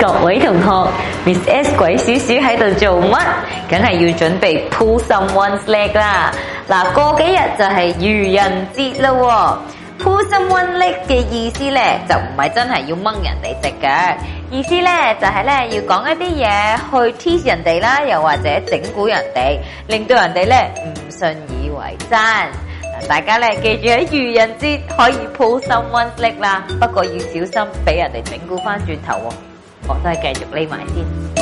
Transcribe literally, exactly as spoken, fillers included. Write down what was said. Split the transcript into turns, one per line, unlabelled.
各位同學 ，Miss S 鬼鼠鼠喺度做乜？梗係要準備 pull someone's leg 啦！嗱，過幾日就係愚人節啦喎 ，pull someone's leg 嘅意思咧就唔係真係要掹人哋隻腳，意思咧就係咧要講一啲嘢去 tease 人哋啦，又或者整蠱人哋，令到人哋咧唔信以為真。大家咧記住喺愚人節可以 pull someone's leg啦，不過要小心俾人哋整蠱翻轉頭喎。我都係繼續匿埋先。